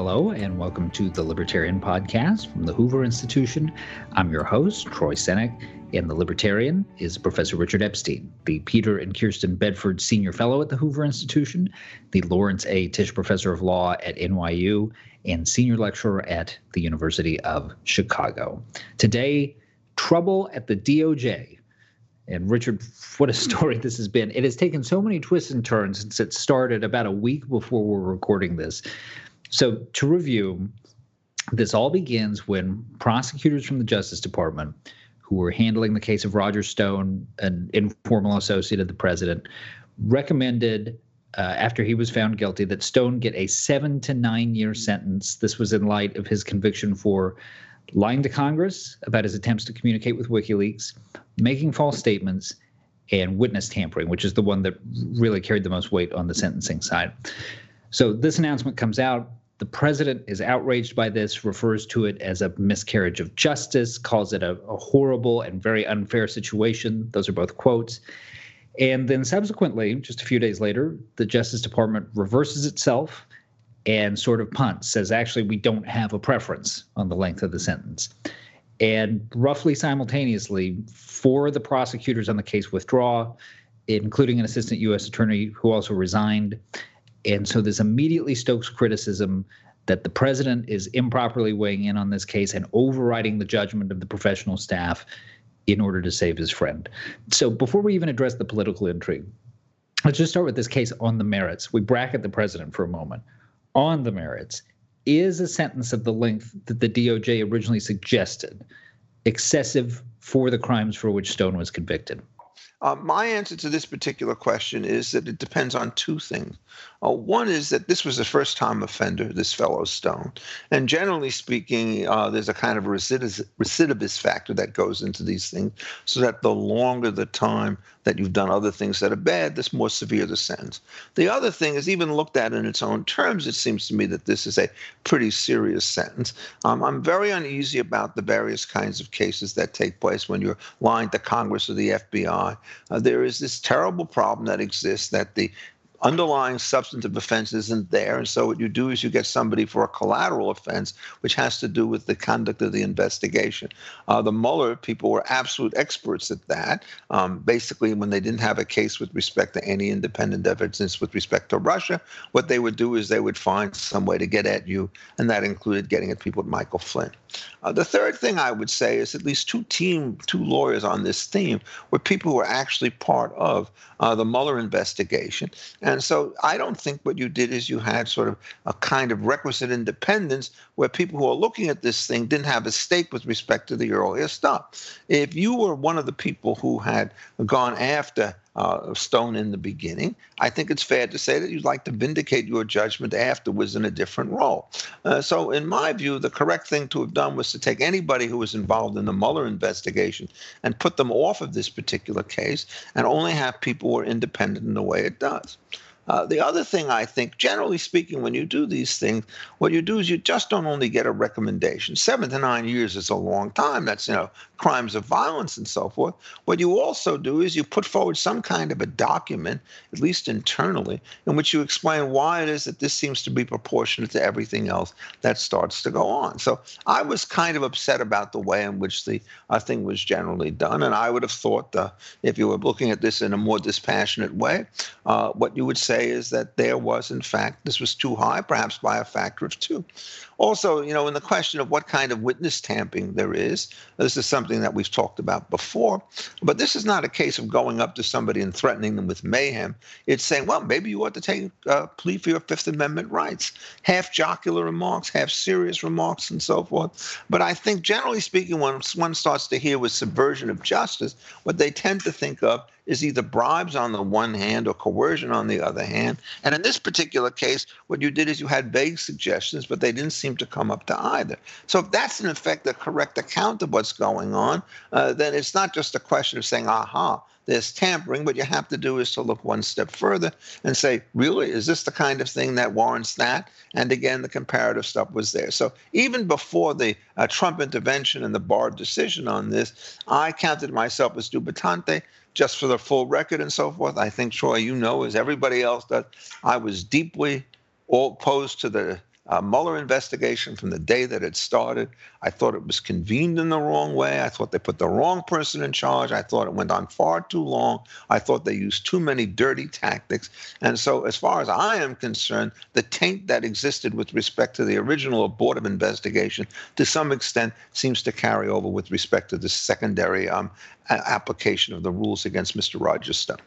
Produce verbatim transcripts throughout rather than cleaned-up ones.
Hello, and welcome to the Libertarian Podcast from the Hoover Institution. I'm your host, Troy Senik, and the Libertarian is Professor Richard Epstein, the Peter and Kirsten Bedford Senior Fellow at the Hoover Institution, the Lawrence A. Tisch Professor of Law at N Y U, and Senior Lecturer at the University of Chicago. Today, trouble at the D O J. And Richard, what a story this has been. It has taken so many twists and turns since it started about a week before we're recording this. So to review, this all begins when prosecutors from the Justice Department, who were handling the case of Roger Stone, an informal associate of the president, recommended, uh, after he was found guilty, that Stone get a seven to nine year sentence. This was in light of his conviction for lying to Congress about his attempts to communicate with WikiLeaks, making false statements, and witness tampering, which is the one that really carried the most weight on the sentencing side. So this announcement comes out. The president is outraged by this, refers to it as a miscarriage of justice, calls it a, a horrible and very unfair situation. Those are both quotes. And then subsequently, just a few days later, the Justice Department reverses itself and sort of punts, says, actually, we don't have a preference on the length of the sentence. And roughly simultaneously, four of the prosecutors on the case withdraw, including an assistant U S attorney who also resigned. And so this immediately stokes criticism that the president is improperly weighing in on this case and overriding the judgment of the professional staff in order to save his friend. So before we even address the political intrigue, let's just start with this case on the merits. We bracket the president for a moment. On the merits, is a sentence of the length that the D O J originally suggested excessive for the crimes for which Stone was convicted? Uh, my answer to this particular question is that it depends on two things. Uh, one is that this was a first-time offender, this fellow Stone. And generally speaking, uh, there's a kind of a recidivist, recidivist factor that goes into these things, so that the longer the time that you've done other things that are bad, the more severe the sentence. The other thing is, even looked at in its own terms, it seems to me that this is a pretty serious sentence. Um, I'm very uneasy about the various kinds of cases that take place when you're lying to Congress or the F B I. Uh, there is this terrible problem that exists that the underlying substantive offense isn't there. And so what you do is you get somebody for a collateral offense, which has to do with the conduct of the investigation. Uh, the Mueller people were absolute experts at that. Um, basically, when they didn't have a case with respect to any independent evidence with respect to Russia, what they would do is they would find some way to get at you, and that included getting at people like Michael Flynn. Uh, the third thing I would say is at least two team, two lawyers on this theme were people who were actually part of uh, the Mueller investigation. And so I don't think what you did is you had sort of a kind of requisite independence where people who are looking at this thing didn't have a stake with respect to the earlier stuff. If you were one of the people who had gone after Uh, Stone in the beginning, I think it's fair to say that you'd like to vindicate your judgment afterwards in a different role. Uh, so in my view, the correct thing to have done was to take anybody who was involved in the Mueller investigation and put them off of this particular case and only have people who are independent in the way it does. Uh, the other thing, I think, generally speaking, when you do these things, what you do is you just don't only get a recommendation. Seven to nine years is a long time. That's, you know, crimes of violence and so forth. What you also do is you put forward some kind of a document, at least internally, in which you explain why it is that this seems to be proportionate to everything else that starts to go on. So I was kind of upset about the way in which the uh, thing was generally done. And I would have thought, uh, if you were looking at this in a more dispassionate way, uh, what you would say is that there was, in fact, this was too high, perhaps by a factor of two. Also, you know, in the question of what kind of witness tampering there is, this is something that we've talked about before, but this is not a case of going up to somebody and threatening them with mayhem. It's saying, well, maybe you ought to take a plea for your Fifth Amendment rights. Half jocular remarks, half serious remarks, and so forth. But I think, generally speaking, when one starts to hear with subversion of justice, what they tend to think of is either bribes on the one hand or coercion on the other hand. And in this particular case, what you did is you had vague suggestions, but they didn't seem to come up to either. So if that's, in effect, the correct account of what's going on, uh, then it's not just a question of saying, aha, there's tampering. What you have to do is to look one step further and say, really, is this the kind of thing that warrants that? And again, the comparative stuff was there. So even before the uh, Trump intervention and the Barr decision on this, I counted myself as dubitante. Just for the full record and so forth, I think, Troy, you know, as everybody else does, I was deeply opposed to the uh, Mueller investigation from the day that it started. I thought it was convened in the wrong way. I thought they put the wrong person in charge. I thought it went on far too long. I thought they used too many dirty tactics. And so as far as I am concerned, the taint that existed with respect to the original Board of Investigation to some extent seems to carry over with respect to the secondary um, application of the rules against Mister Roger Stone.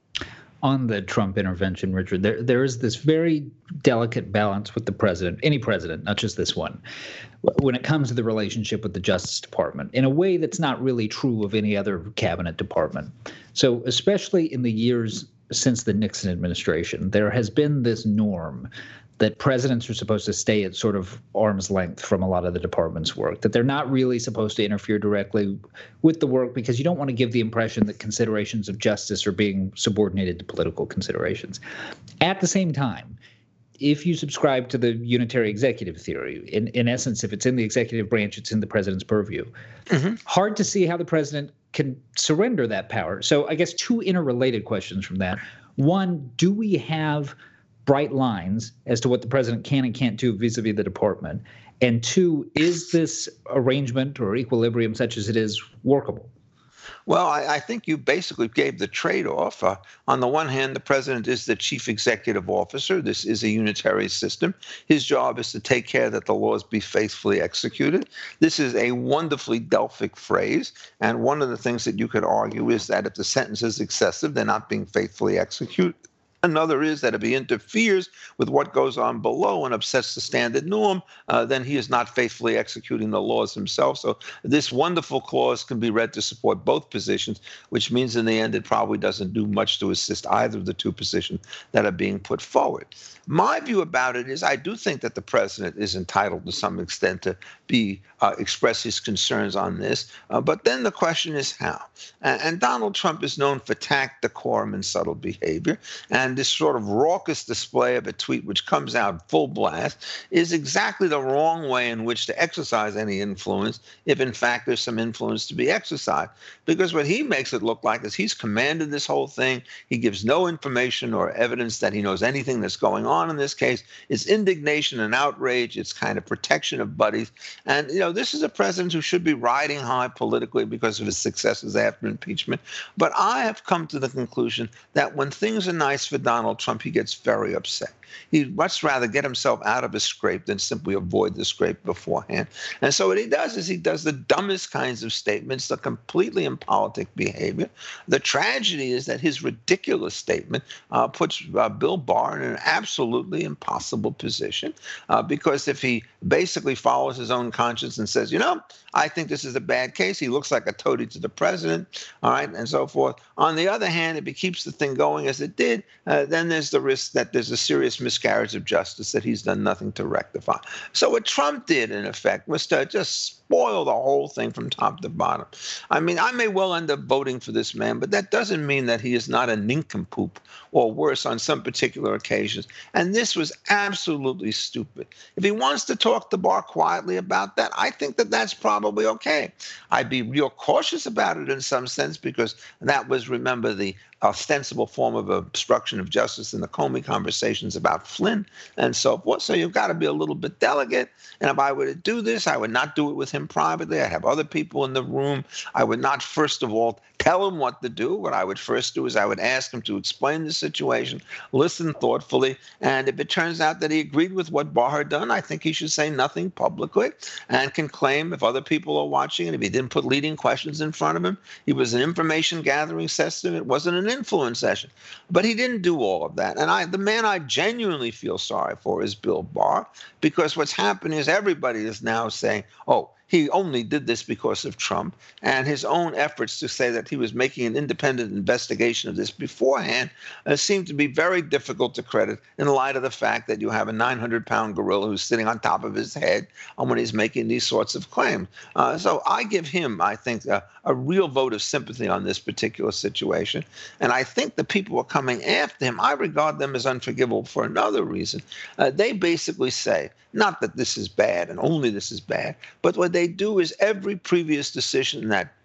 On the Trump intervention, Richard, there there is this very delicate balance with the president, any president, not just this one, when it comes to the relationship with the Justice Department, in a way that's not really true of any other cabinet department. So especially in the years since the Nixon administration, there has been this norm that presidents are supposed to stay at sort of arm's length from a lot of the department's work, that they're not really supposed to interfere directly with the work because you don't want to give the impression that considerations of justice are being subordinated to political considerations. At the same time, if you subscribe to the unitary executive theory, in, in essence, if it's in the executive branch, it's in the president's purview. Mm-hmm. Hard to see how the president can surrender that power. So I guess two interrelated questions from that. One, do we have bright lines as to what the president can and can't do vis-a-vis the department? And two, is this arrangement or equilibrium such as it is workable? Well, I, I think you basically gave the trade-off. Uh, on the one hand, the president is the chief executive officer. This is a unitary system. His job is to take care that the laws be faithfully executed. This is a wonderfully Delphic phrase. And one of the things that you could argue is that if the sentence is excessive, they're not being faithfully executed. Another is that if he interferes with what goes on below and upsets the standard norm, uh, then he is not faithfully executing the laws himself. So this wonderful clause can be read to support both positions, which means in the end it probably doesn't do much to assist either of the two positions that are being put forward. My view about it is I do think that the president is entitled to some extent to be uh, express his concerns on this. Uh, but then the question is how. And, and Donald Trump is known for tact, decorum, and subtle behavior. And this sort of raucous display of a tweet which comes out full blast is exactly the wrong way in which to exercise any influence, if in fact there's some influence to be exercised. Because what he makes it look like is he's commanded this whole thing. He gives no information or evidence that he knows anything that's going on. In this case, it's indignation and outrage. It's kind of protection of buddies. And, you know, this is a president who should be riding high politically because of his successes after impeachment. But I have come to the conclusion that when things are nice for Donald Trump, he gets very upset. He'd much rather get himself out of a scrape than simply avoid the scrape beforehand. And so what he does is he does the dumbest kinds of statements, the completely impolitic behavior. The tragedy is that his ridiculous statement uh, puts uh, Bill Barr in an absolutely impossible position uh, because if he basically follows his own conscience and says, you know, I think this is a bad case, he looks like a toady to the president, all right, and so forth. On the other hand, if he keeps the thing going as it did, uh, then there's the risk that there's a serious miscarriage of justice that he's done nothing to rectify. So what Trump did, in effect, was to just spoil the whole thing from top to bottom. I mean, I may well end up voting for this man, but that doesn't mean that he is not a nincompoop or worse on some particular occasions. And this was absolutely stupid. If he wants to talk to Barr quietly about that, I think that that's probably okay. I'd be real cautious about it in some sense because that was, remember, the ostensible form of obstruction of justice in the Comey conversations about Flynn and so forth. So you've got to be a little bit delicate. And if I were to do this, I would not do it with him privately. I'd have other people in the room. I would not, first of all, tell him what to do. What I would first do is I would ask him to explain the situation, listen thoughtfully, and if it turns out that he agreed with what Barr had done, I think he should say nothing publicly and can claim, if other people are watching, and if he didn't put leading questions in front of him, he was an information gathering session. It wasn't an influence session. But he didn't do all of that. And I, the man I genuinely feel sorry for is Bill Barr, because what's happened is everybody is now saying, oh, he only did this because of Trump, and his own efforts to say that he was making an independent investigation of this beforehand uh, seem to be very difficult to credit in light of the fact that you have a nine hundred pound gorilla who's sitting on top of his head when he's making these sorts of claims. Uh, so I give him, I think, a, a real vote of sympathy on this particular situation. And I think the people who are coming after him, I regard them as unforgivable for another reason. Uh, they basically say, not that this is bad and only this is bad, but what they do is every previous decision that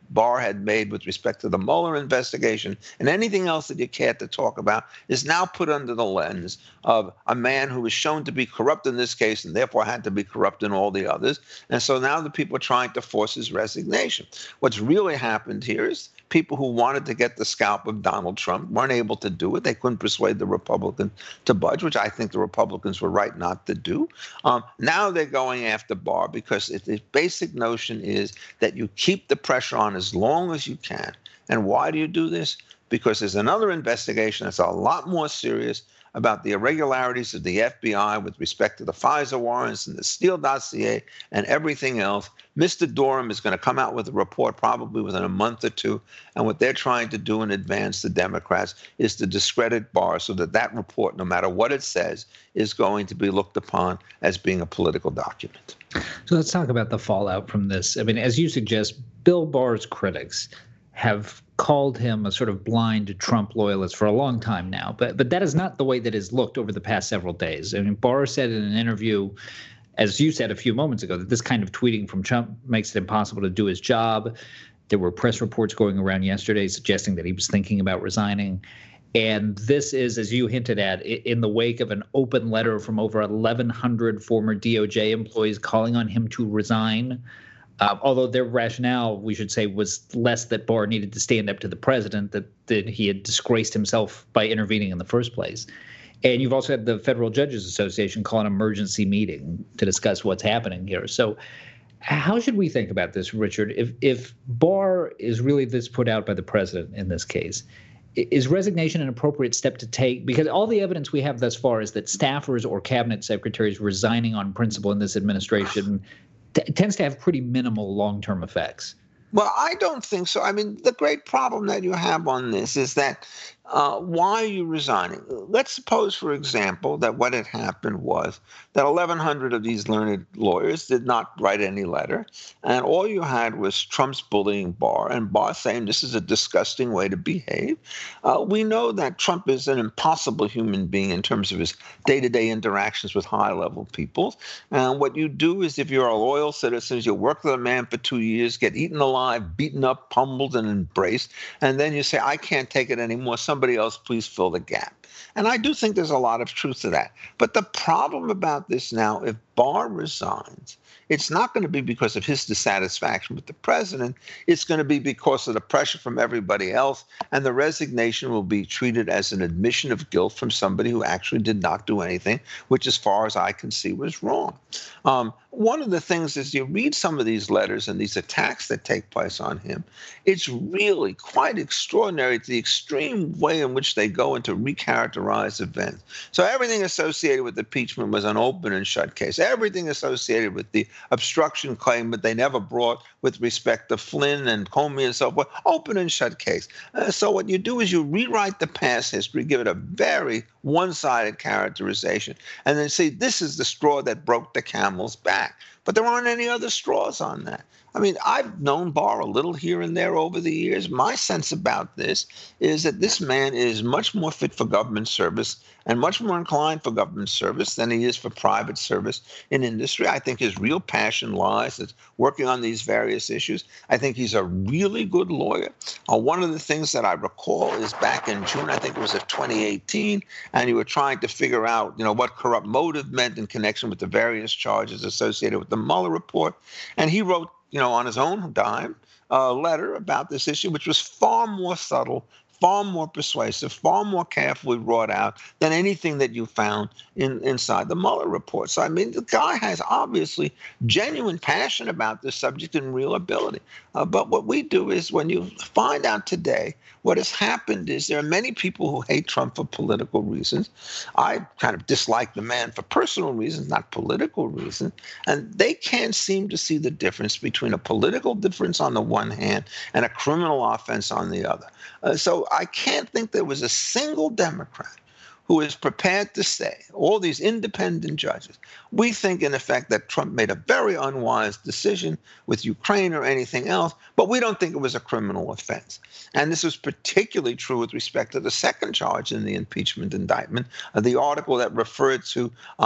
Barr had made with respect to the Mueller investigation and anything else that you care to talk about is now put under the lens of a man who was shown to be corrupt in this case and therefore had to be corrupt in all the others. And so now the people are trying to force his resignation. What's really happened here is people who wanted to get the scalp of Donald Trump weren't able to do it. They couldn't persuade the Republicans to budge, which I think the Republicans were right not to do. Um, now they're going after Barr because it, the basic notion is that you keep the pressure on as long as you can. And why do you do this? Because there's another investigation that's a lot more serious about the irregularities of the F B I with respect to the FISA warrants and the Steele dossier and everything else. Mister Durham is going to come out with a report probably within a month or two. And what they're trying to do in advance, the Democrats, is to discredit Barr so that that report, no matter what it says, is going to be looked upon as being a political document. So let's talk about the fallout from this. I mean, as you suggest, Bill Barr's critics have called him a sort of blind Trump loyalist for a long time now. But but that is not the way that has looked over the past several days. I mean, Barr said in an interview, as you said a few moments ago, that this kind of tweeting from Trump makes it impossible to do his job. There were press reports going around yesterday suggesting that he was thinking about resigning. And this is, as you hinted at, in the wake of an open letter from over eleven hundred former D O J employees calling on him to resign. Uh, although their rationale, we should say, was less that Barr needed to stand up to the president, that, that he had disgraced himself by intervening in the first place. And you've also had the Federal Judges Association call an emergency meeting to discuss what's happening here. So how should we think about this, Richard? If if Barr is really this put out by the president in this case, is resignation an appropriate step to take? Because all the evidence we have thus far is that staffers or cabinet secretaries resigning on principle in this administration t- tends to have pretty minimal long-term effects. Well, I don't think so. I mean, the great problem that you have on this is that uh, why are you resigning? Let's suppose, for example, that what had happened was that eleven hundred of these learned lawyers did not write any letter, and all you had was Trump's bullying Barr, and Barr saying this is a disgusting way to behave. Uh, we know that Trump is an impossible human being in terms of his day-to-day interactions with high-level people. And what you do is, if you're a loyal citizen, you work with a man for two years, get eaten alive, beaten up, pummeled, and embraced, and then you say, I can't take it anymore. Somebody else, please fill the gap. And I do think there's a lot of truth to that. But the problem about this now, if Barr resigns, it's not going to be because of his dissatisfaction with the president. It's going to be because of the pressure from everybody else. And the resignation will be treated as an admission of guilt from somebody who actually did not do anything, which, as far as I can see, was wrong. Um, one of the things is you read some of these letters and these attacks that take place on him. It's really quite extraordinary, the extreme way in which they go into recharacterize events. So everything associated with impeachment was an open and shut case. Everything associated with the obstruction claim that they never brought with respect to Flynn and Comey and so forth, open and shut case. Uh, so what you do is you rewrite the past history, give it a very one-sided characterization, and then say this is the straw that broke the camel's back. But there aren't any other straws on that. I mean, I've known Barr a little here and there over the years. My sense about this is that this man is much more fit for government service and much more inclined for government service than he is for private service in industry. I think his real passion lies in working on these various issues. I think he's a really good lawyer. Uh, one of the things that I recall is back in June, I think it was of twenty eighteen, and you were trying to figure out, you know, what corrupt motive meant in connection with the various charges associated with the Mueller report. And he wrote, you know, on his own dime, a letter about this issue, which was far more subtle, far more persuasive, far more carefully wrought out than anything that you found in, inside the Mueller report. So, I mean, the guy has obviously genuine passion about this subject and real ability. Uh, but what we do is when you find out today, what has happened is there are many people who hate Trump for political reasons. I kind of dislike the man for personal reasons, not political reasons. And they can't seem to see the difference between a political difference on the one hand and a criminal offense on the other. Uh, so I can't think there was a single Democrat who is prepared to say, all these independent judges, we think, in effect, that Trump made a very unwise decision with Ukraine or anything else, but we don't think it was a criminal offense. And this was particularly true with respect to the second charge in the impeachment indictment, uh, the article that referred to um,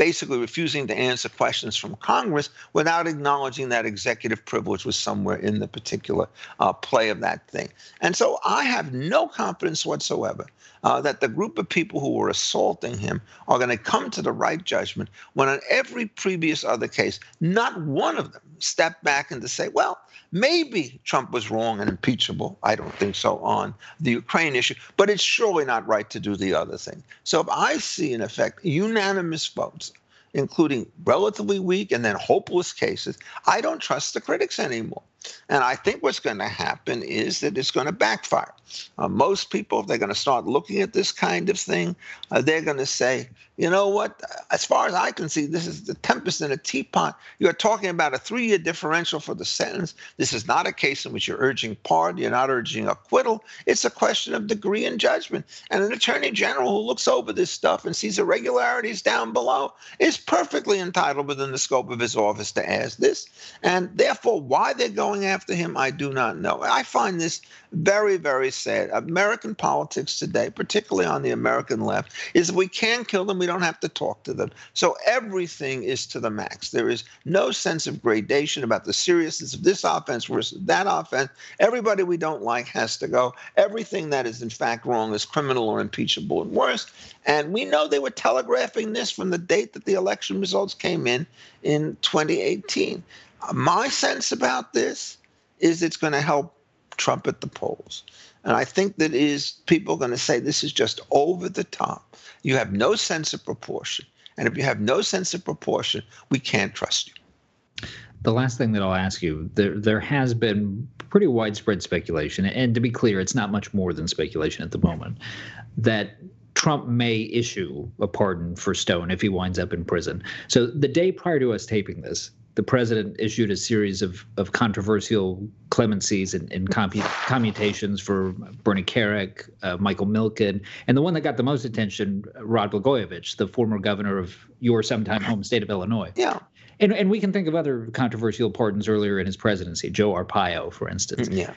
basically refusing to answer questions from Congress without acknowledging that executive privilege was somewhere in the particular uh, play of that thing. And so I have no confidence whatsoever uh, that the group of people who were assaulting him are going to come to the right judgment when on every previous other case, not one of them stepped back and to say, well, maybe Trump was wrong and impeachable. I don't think so on the Ukraine issue, but it's surely not right to do the other thing. So if I see, in effect, unanimous votes, including relatively weak and then hopeless cases, I don't trust the critics anymore. And I think what's going to happen is that it's going to backfire. Uh, most people, if they're going to start looking at this kind of thing, uh, they're going to say, you know what, as far as I can see, this is the tempest in a teapot. You're talking about a three-year differential for the sentence. This is not a case in which you're urging pardon. You're not urging acquittal. It's a question of degree and judgment. And an attorney general who looks over this stuff and sees irregularities down below is perfectly entitled within the scope of his office to ask this. And therefore, why they're going after him, I do not know. I find this very, very sad. American politics today, particularly on the American left, is if we can't kill them, we don't have to talk to them. So everything is to the max. There is no sense of gradation about the seriousness of this offense versus that offense. Everybody we don't like has to go. Everything that is in fact wrong is criminal or impeachable and worse. And we know they were telegraphing this from the date that the election results came in in twenty eighteen. My sense about this is it's going to help Trump at the polls. And I think that is people going to say this is just over the top. You have no sense of proportion. And if you have no sense of proportion, we can't trust you. The last thing that I'll ask you, there there has been pretty widespread speculation, and to be clear, it's not much more than speculation at the moment, that Trump may issue a pardon for Stone if he winds up in prison. So the day prior to us taping this, the president issued a series of, of controversial clemencies and, and compu- commutations for Bernie Kerik, uh, Michael Milken, and the one that got the most attention, Rod Blagojevich, the former governor of your sometime home state of Illinois. Yeah. And, and we can think of other controversial pardons earlier in his presidency, Joe Arpaio, for instance. Yeah.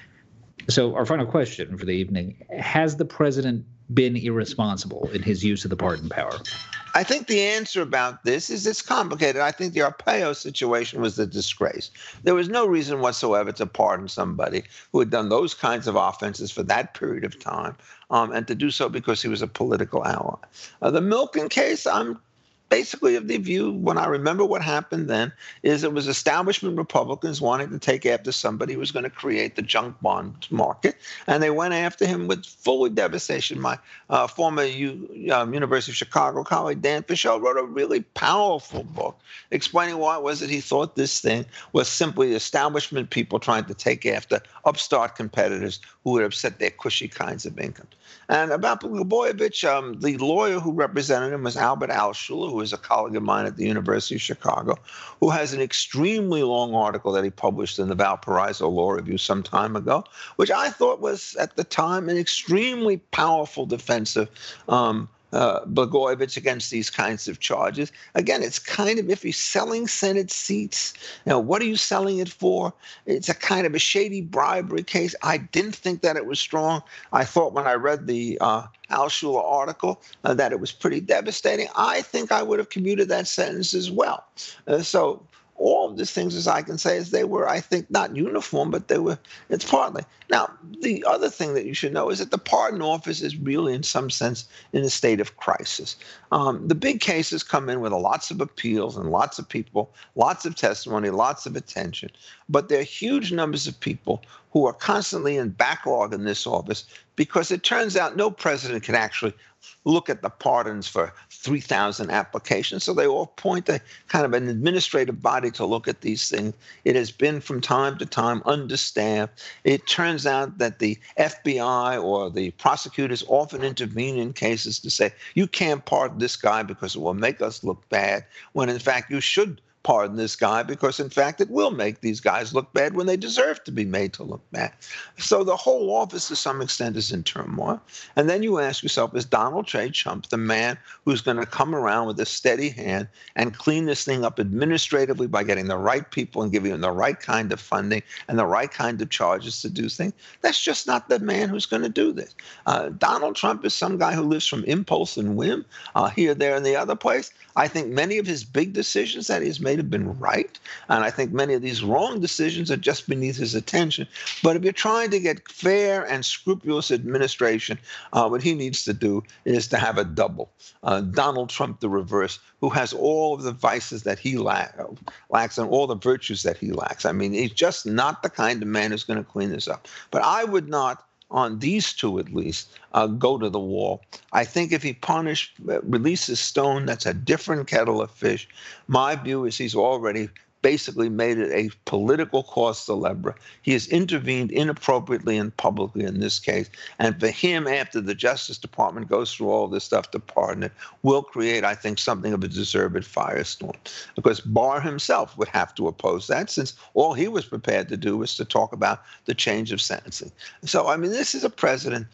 So our final question for the evening, has the president been irresponsible in his use of the pardon power? I think the answer about this is it's complicated. I think the Arpaio situation was a disgrace. There was no reason whatsoever to pardon somebody who had done those kinds of offenses for that period of time, um, and to do so because he was a political ally. Uh, the Milken case, I'm basically of the view, when I remember what happened then, is it was establishment Republicans wanting to take after somebody who was going to create the junk bond market, and they went after him with full devastation. My uh, former U, um, University of Chicago colleague, Dan Fischel, wrote a really powerful book explaining why it was that he thought this thing was simply establishment people trying to take after upstart competitors who would upset their cushy kinds of income. And about Blagojevich, um, the lawyer who represented him was Albert Altshuler, who is a colleague of mine at the University of Chicago, who has an extremely long article that he published in the Valparaiso Law Review some time ago, which I thought was, at the time, an extremely powerful defense of um, uh, Blagojevich against these kinds of charges. Again, it's kind of, if he's selling Senate seats, you know, what are you selling it for? It's a kind of a shady bribery case. I didn't think that it was strong. I thought when I read the uh, Altshuler article uh, that it was pretty devastating. I think I would have commuted that sentence as well. Uh, so all of these things, as I can say, is they were, I think, not uniform, but they were, it's partly. Now, the other thing that you should know is that the pardon office is really, in some sense, in a state of crisis. Um, the big cases come in with lots of appeals and lots of people, lots of testimony, lots of attention. But there are huge numbers of people who are constantly in backlog in this office because it turns out no president can actually look at the pardons for three thousand applications. So they all appoint a kind of an administrative body to look at these things. It has been from time to time understaffed. It turns out that the F B I or the prosecutors often intervene in cases to say, you can't pardon this guy because it will make us look bad, when in fact you should pardon this guy because, in fact, it will make these guys look bad when they deserve to be made to look bad. So the whole office, to some extent, is in turmoil. And then you ask yourself, is Donald J. Trump the man who's going to come around with a steady hand and clean this thing up administratively by getting the right people and giving them the right kind of funding and the right kind of charges to do things? That's just not the man who's going to do this. Uh, Donald Trump is some guy who lives from impulse and whim, uh, here, there, and the other place. I think many of his big decisions that he's made have been right, and I think many of these wrong decisions are just beneath his attention. But if you're trying to get fair and scrupulous administration, uh, what he needs to do is to have a double. Uh, Donald Trump, the reverse, who has all of the vices that he lack, lacks and all the virtues that he lacks. I mean, he's just not the kind of man who's going to clean this up. But I would not, on these two at least, uh, go to the wall. I think if he punish, uh, releases Stone, that's a different kettle of fish. My view is he's already basically made it a political cause célèbre. He has intervened inappropriately and publicly in this case. And for him, after the Justice Department goes through all this stuff to pardon it, will create, I think, something of a deserved firestorm. Because Barr himself would have to oppose that, since all he was prepared to do was to talk about the change of sentencing. So, I mean, this is a president.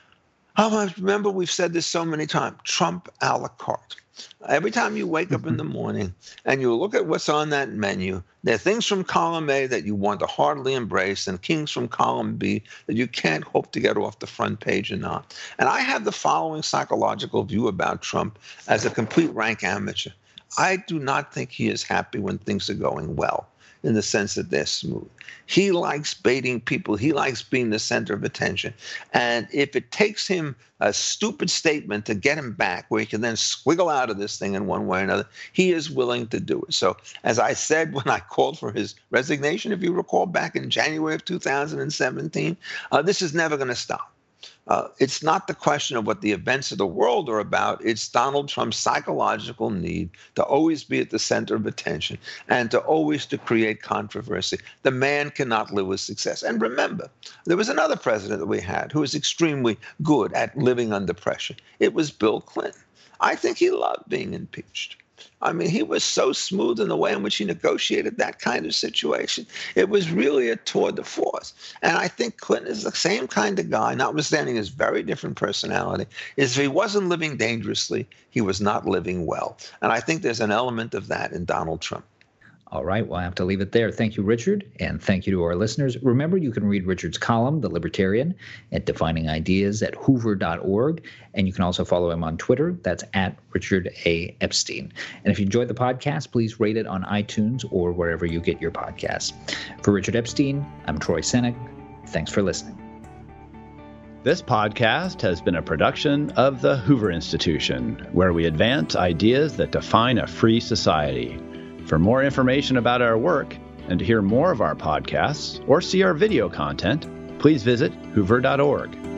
Oh, remember, we've said this so many times, Trump a la carte. Every time you wake up in the morning and you look at what's on that menu, there are things from column A that you want to heartily embrace and things from column B that you can't hope to get off the front page or not. And I have the following psychological view about Trump as a complete rank amateur. I do not think he is happy when things are going well, in the sense that they're smooth. He likes baiting people. He likes being the center of attention. And if it takes him a stupid statement to get him back, where he can then squiggle out of this thing in one way or another, he is willing to do it. So as I said when I called for his resignation, if you recall, back in January of two thousand seventeen, uh, this is never going to stop. Uh, it's not the question of what the events of the world are about. It's Donald Trump's psychological need to always be at the center of attention and to always to create controversy. The man cannot live with success. And remember, there was another president that we had who was extremely good at living under pressure. It was Bill Clinton. I think he loved being impeached. I mean, he was so smooth in the way in which he negotiated that kind of situation. It was really a tour de force. And I think Clinton is the same kind of guy, notwithstanding his very different personality, is if he wasn't living dangerously, he was not living well. And I think there's an element of that in Donald Trump. All right, well, I have to leave it there. Thank you, Richard, and thank you to our listeners. Remember, you can read Richard's column, The Libertarian, at Defining Ideas at hoover dot org, and you can also follow him on Twitter. That's at Richard A. Epstein. And if you enjoyed the podcast, please rate it on iTunes or wherever you get your podcasts. For Richard Epstein, I'm Troy Senik. Thanks for listening. This podcast has been a production of the Hoover Institution, where we advance ideas that define a free society. For more information about our work and to hear more of our podcasts or see our video content, please visit hoover dot org.